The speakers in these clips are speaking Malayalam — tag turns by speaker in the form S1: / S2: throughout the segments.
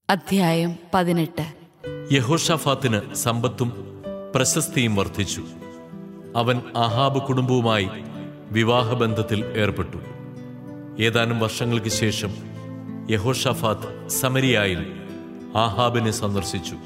S1: അധ്യായം 18.
S2: യഹോഷാഫാത്തിന് സമ്പത്തും പ്രശസ്തിയും വർദ്ധിച്ചു. അവൻ ആഹാബ് കുടുംബവുമായി വിവാഹബന്ധത്തിൽ ഏർപ്പെട്ടു. ഏതാനും വർഷങ്ങൾക്ക് ശേഷം യഹോഷാഫാത്ത് സമരിയായിൽ ആഹാബിനെ സന്ദർശിച്ചു.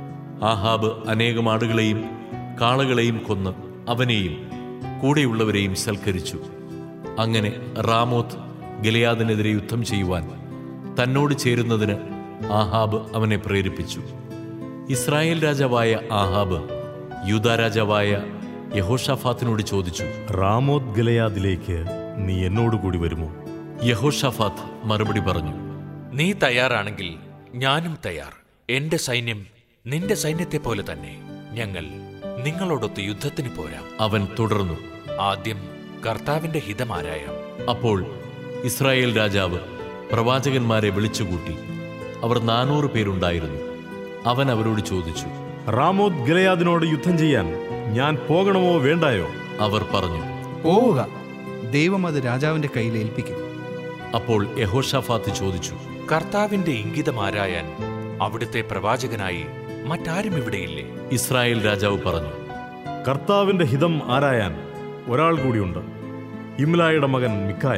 S2: ആഹാബ് അനേകം ആടുകളെയും കാളകളെയും കൊന്ന് അവനെയും കൂടെയുള്ളവരെയും സൽക്കരിച്ചു. അങ്ങനെ റാമോത്ത് ഗിലെയാദിനെതിരെ യുദ്ധം ചെയ്യുവാൻ തന്നോട് ചേരുന്നതിന് ആഹാബ് അവനെ പ്രേരിപ്പിച്ചു. ഇസ്രായേൽ രാജാവായ ആഹാബ് യൂദാ രാജാവായ യഹോഷാഫാത്തിനോട് ചോദിച്ചു,
S3: റാമോത്ത് ഗിലെയാദിലേക്ക് നീ എന്നോടുകൂടി വരുമോ?
S2: യഹോഷാഫാത്ത് മറുപടി പറഞ്ഞു,
S4: നീ തയ്യാറാണെങ്കിൽ ഞാനും തയ്യാർ. എന്റെ സൈന്യം നിന്റെ സൈന്യത്തെ പോലെ തന്നെ. ഞങ്ങൾ നിങ്ങളോടൊത്ത് യുദ്ധത്തിന് പോരാം.
S2: അവൻ തുടർന്നു,
S4: ആദ്യം കർത്താവിന്റെ ഹിതമാരായാം.
S2: അപ്പോൾ ഇസ്രായേൽ രാജാവ് പ്രവാചകന്മാരെ വിളിച്ചുകൂട്ടി. അവർ 400 പേരുണ്ടായിരുന്നു. അവൻ അവരോട് ചോദിച്ചു,
S3: റാമോത്ത് ഗിലെയാദിനോട് യുദ്ധം ചെയ്യാൻ ഞാൻ പോകണമോ വേണ്ടായോ?
S2: അവർ പറഞ്ഞു,
S5: പോവുക, ദൈവം അത് രാജാവിന്റെ കയ്യിൽ ഏൽപ്പിക്കും.
S2: അപ്പോൾ യഹോഷാഫാത്ത് ചോദിച്ചു,
S4: കർത്താവിന്റെ ഇംഗിതമാരായാൻ അവിടുത്തെ പ്രവാചകനായി മറ്റാരും ഇവിടെയില്ലേ?
S2: ഇസ്രായേൽ രാജാവ് പറഞ്ഞു,
S3: കർത്താവിന്റെ ഹിതം ആരായാൻ ഒരാൾ കൂടിയുണ്ട്, ഇമ്ലായുടെ മകൻ മിക്കായ.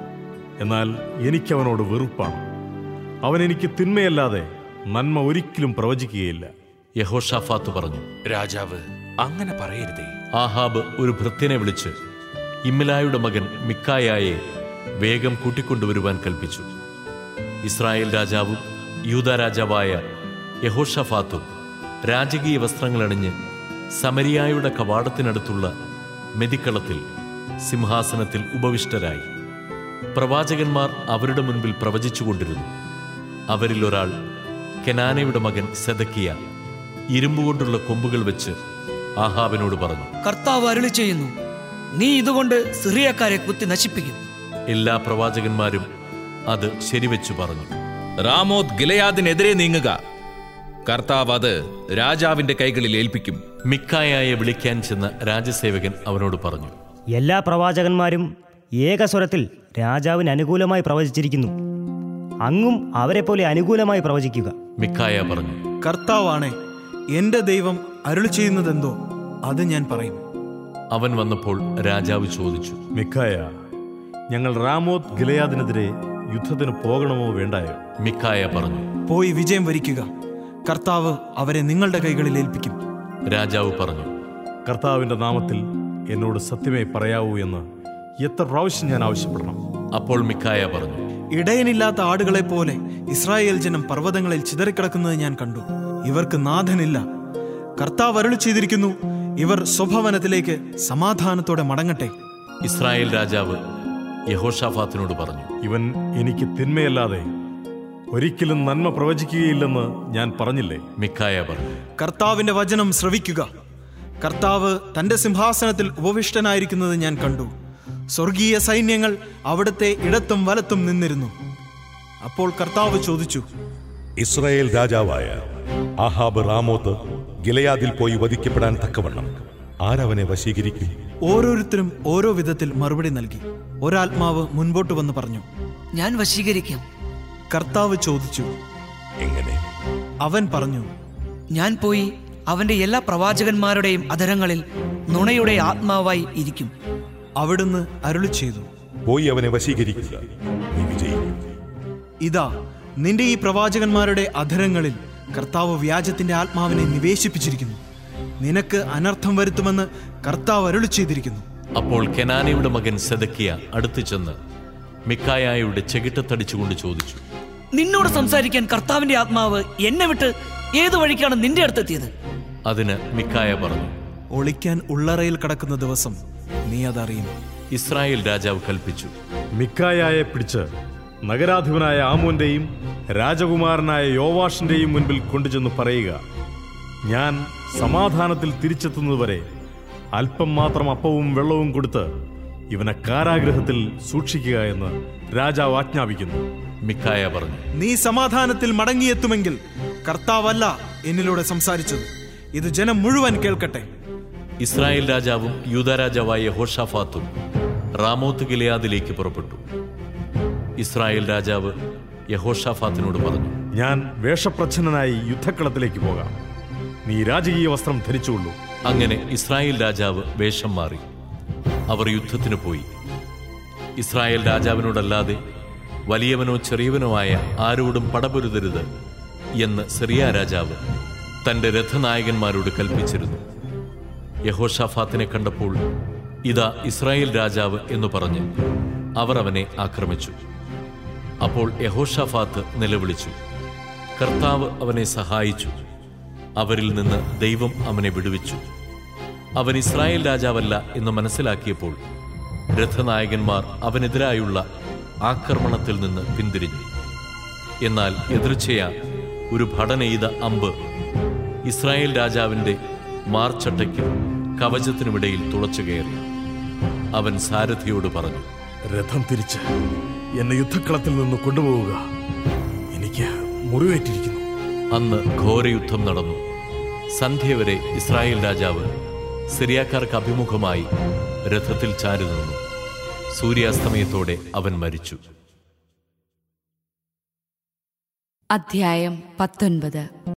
S3: എന്നാൽ എനിക്കവനോട് വെറുപ്പാണ്. അവൻ എനിക്ക് തിന്മയല്ലാതെ നന്മ ഒരിക്കലും പ്രവചിക്കുകയില്ല.
S2: യഹോഷാഫാത്ത് പറഞ്ഞു,
S4: രാജാവ് അങ്ങനെ പറയരുതേ.
S2: ആഹാബ് ഒരു ഭൃത്യനെ വിളിച്ച് ഇമ്ലായുടെ മകൻ മിക്കായയെ വേഗം കൂട്ടിക്കൊണ്ടുവരുവാൻ കൽപ്പിച്ചു. ഇസ്രായേൽ രാജാവും യൂദാ രാജാവായ യഹോഷാഫാത്തും രാജകീയ വസ്ത്രങ്ങളണിഞ്ഞ് സമരിയായുടെ കവാടത്തിനടുത്തുള്ള മെതിക്കളത്തിൽ സിംഹാസനത്തിൽ ഉപവിഷ്ടരായി. പ്രവാചകന്മാർ അവരുടെ മുൻപിൽ പ്രവചിച്ചുകൊണ്ടിരുന്നു. അവരിൽ ഒരാൾ, കെനാനയുടെ മകൻ സെദക്കിയ, ഇരുമ്പുകൊണ്ടുള്ള കൊമ്പുകൾ വെച്ച് ആഹാബിനോട് പറഞ്ഞു,
S6: കർത്താവ് അരുളി ചെയ്യുന്നു, നീ ഇതുകൊണ്ട് സിറിയക്കാരെ കുത്തി നശിപ്പിക്കും.
S2: എല്ലാ പ്രവാചകന്മാരും അത് ശരിവെച്ചു പറഞ്ഞു.
S7: റാമോത്ത് ഗിലെയാദിനെതിരെ നീങ്ങുക, കർത്താവ് അത് രാജാവിന്റെ കൈകളിൽ ഏൽപ്പിക്കും.
S2: മിക്കായയെ വിളിക്കാൻ ചെന്ന രാജസേവകൻ അവനോട് പറഞ്ഞു,
S8: എല്ലാ പ്രവാചകന്മാരും ഏകസ്വരത്തിൽ രാജാവിന് അനുകൂലമായി പ്രവചിച്ചിരിക്കുന്നു. അങ്ങും അവരെപ്പോലെ അനുകൂലമായി പ്രവചിക്കുക.
S2: മിക്കായ പറഞ്ഞു,
S5: കർത്താവാണേ, എന്റെ ദൈവം അരുളി ചെയ്യുന്നതെന്തോ അത് ഞാൻ പറയും.
S2: അവൻ വന്നപ്പോൾ രാജാവ് ചോദിച്ചു,
S3: മിക്കായ, ഞങ്ങൾ റാമോത്ത് ഗിലെയാദിനെതിരെ യുദ്ധത്തിന് പോകണമോ വേണ്ടായോ?
S2: മിക്കായ പറഞ്ഞു,
S5: പോയി വിജയം വരിക്കുക, കർത്താവ് അവരെ നിങ്ങളുടെ കൈകളിൽ ഏൽപ്പിക്കും.
S2: രാജാവ് പറഞ്ഞു,
S3: കർത്താവിന്റെ നാമത്തിൽ എന്നോട് സത്യമേ പറയാവൂ എന്ന് എത്ര പ്രാവശ്യം ഞാൻ ആവശ്യപ്പെടണം?
S2: അപ്പോൾ മിക്കായ പറഞ്ഞു,
S5: ഇടയനില്ലാത്ത ആടുകളെ പോലെ ഇസ്രായേൽ ജനം പർവ്വതങ്ങളിൽ ചിതറിക്കിടക്കുന്നത് ഞാൻ കണ്ടു. ഇവർക്ക് നാഥനില്ല. കർത്താവ് അരുളി ചെയ്തിരിക്കുന്നു, ഇവർ സ്വഭവനത്തിലേക്ക് സമാധാനത്തോടെ മടങ്ങട്ടെ.
S2: ഇസ്രായേൽ രാജാവ് യഹോഷാഫാത്തിനോട് പറഞ്ഞു,
S3: ഇവൻ എനിക്ക് തിന്മയല്ലാതെ ഒരിക്കലും നന്മ പ്രവചിക്കുകയില്ലെന്ന് ഞാൻ പറഞ്ഞില്ലേ?
S2: മിക്കായ പറഞ്ഞു,
S5: കർത്താവിന്റെ വചനം ശ്രവിക്കുക. കർത്താവ് തന്റെ സിംഹാസനത്തിൽ ഉപവിഷ്ടനായിരിക്കുന്നത് ഞാൻ കണ്ടു. സ്വർഗീയ സൈന്യങ്ങൾ അവിടുത്തെ ഇടത്തും വലത്തും നിന്നിരുന്നു. അപ്പോൾ കർത്താവ് ചോദിച്ചു,
S9: ഇസ്രായേൽ രാജാവായ ആഹാബ് റാമോത്ത് ഗിലെയാദിൽ പോയി വധിക്കപ്പെടാൻ തക്കവണ്ണം ആരവനെ വശീകരിക്കും?
S5: ഓരോരുത്തരും ഓരോ വിധത്തിൽ മറുപടി നൽകി. ഒരാത്മാവ് മുൻപോട്ട് വന്ന് പറഞ്ഞു,
S6: ഞാൻ വശീകരിക്കാം.
S5: കർത്താവ് ചോദിച്ചു,
S9: എങ്ങനെ?
S5: അവൻ പറഞ്ഞു,
S6: ഞാൻ പോയി അവന്റെ എല്ലാ പ്രവാചകന്മാരുടെയും അധരങ്ങളിൽ നുണയുടെ ആത്മാവായി ഇരിക്കും.
S5: അവിടുന്ന് അരുളി ചെയ്തു,
S9: പോയി അവനെ വശീകരിക്കുക, നീ വിജയിക്കും.
S5: ഇതാ, നിന്റെ ഈ പ്രവാചകന്മാരുടെ അധരങ്ങളിൽ കർത്താവ് വ്യാജത്തിന്റെ ആത്മാവിനെ നിവേശിപ്പിച്ചിരിക്കുന്നു. നിനക്ക് അനർത്ഥം വരുത്തുമെന്ന് കർത്താവ് അരുളി ചെയ്തിരിക്കുന്നു.
S2: അപ്പോൾ കെനാനയുടെ മകൻ സെദക്കിയ അടുത്തു ചെന്ന് മിക്കായയുടെ ചെകിട്ടത്തടിച്ചുകൊണ്ട് ചോദിച്ചു,
S6: നിന്നോട് സംസാരിക്കാൻ കർത്താവിന്റെ ആത്മാവ് എന്നെ വിട്ട് ഏതു വഴിക്കാണ് നിന്റെ അടുത്തെത്തിയത്?
S2: അതിന് മിക്കായ പറഞ്ഞു,
S5: ഒളിക്കാൻ ഉള്ളറയിൽ കിടക്കുന്ന ദിവസം നീ അതറിയും.
S2: ഇസ്രായേൽ രാജാവ് കൽപ്പിച്ചു,
S3: മിക്കായയെ പിടിച്ച് നഗരാധിപനായ ആമോന്റെയും രാജകുമാരനായ യോവാഷിന്റെയും മുൻപിൽ കൊണ്ടുചെന്ന് പറയുക, ഞാൻ സമാധാനത്തിൽ തിരിച്ചെത്തുന്നതുവരെ അല്പം മാത്രം അപ്പവും വെള്ളവും കൊടുത്ത് ഇവനെ കാരാഗ്രഹത്തിൽ സൂക്ഷിക്കുക എന്ന് രാജാവ് ആജ്ഞാപിക്കുന്നു.
S2: മിക്കായ പറഞ്ഞു,
S5: നീ സമാധാനത്തിൽ മടങ്ങിയെത്തുമെങ്കിൽ കർത്താവല്ല എന്നിലൂടെ സംസാരിച്ചത്. ഇത് ജനം മുഴുവൻ കേൾക്കട്ടെ.
S2: ഇസ്രായേൽ രാജാവും യൂദാ രാജാവായ യഹോഷാഫാത്തും റാമോത്ത് ഗിലെയാദിലേക്ക് പുറപ്പെട്ടു. ഇസ്രായേൽ രാജാവ് യഹോഷാഫാത്തിനോട് പറഞ്ഞു,
S3: ഞാൻ വേഷപ്രച്ഛന്നനായി യുദ്ധക്കളത്തിലേക്ക് പോകാം. നീ രാജകീയ വസ്ത്രം ധരിച്ചുകൊള്ളൂ.
S2: അങ്ങനെ ഇസ്രായേൽ രാജാവ് വേഷം മാറി അവർ യുദ്ധത്തിന് പോയി. ഇസ്രായേൽ രാജാവിനോടല്ലാതെ വലിയവനോ ചെറിയവനോ ആയ ആരോടും പടപൊരുതരുത് എന്ന് സിറിയ രാജാവ് തന്റെ രഥനായകന്മാരോട് കൽപ്പിച്ചിരുന്നു. യഹോഷാഫാത്തിനെ കണ്ടപ്പോൾ ഇതാ ഇസ്രായേൽ രാജാവ് എന്ന് പറഞ്ഞ് അവർ അവനെ ആക്രമിച്ചു. അപ്പോൾ യഹോഷാഫാത്ത് നിലവിളിച്ചു. കർത്താവ് അവനെ സഹായിച്ചു. അവരിൽ നിന്ന് ദൈവം അവനെ വിടുവിച്ചു. അവൻ ഇസ്രായേൽ രാജാവല്ല എന്ന് മനസ്സിലാക്കിയപ്പോൾ രഥനായകന്മാർ അവനെതിരായുള്ള ആക്രമണത്തിൽ നിന്ന് പിന്തിരിഞ്ഞു. എന്നാൽ എതിർച്ചയാ ഒരു ഭടനെയ്ത അമ്പ് ഇസ്രായേൽ രാജാവിന്റെ മാർച്ചട്ടയ്ക്കും കവചത്തിനുമിടയിൽ തുളച്ചു കയറി. അവൻ സാരഥിയോട് പറഞ്ഞു,
S3: രഥം തിരിച്ച് എന്നെ യുദ്ധക്കളത്തിൽ നിന്ന് കൊണ്ടുപോവുക. എനിക്ക് മുറിവേറ്റിരിക്കുന്നു.
S2: അന്ന് ഘോരയുദ്ധം നടന്നു. സന്ധ്യ വരെ ഇസ്രായേൽ രാജാവ് സിറിയാക്കാർക്ക് അഭിമുഖമായി രഥത്തിൽ ചാരി നിന്നു. സൂര്യാസ്തമയത്തോടെ അവൻ മരിച്ചു.
S1: അധ്യായം 19.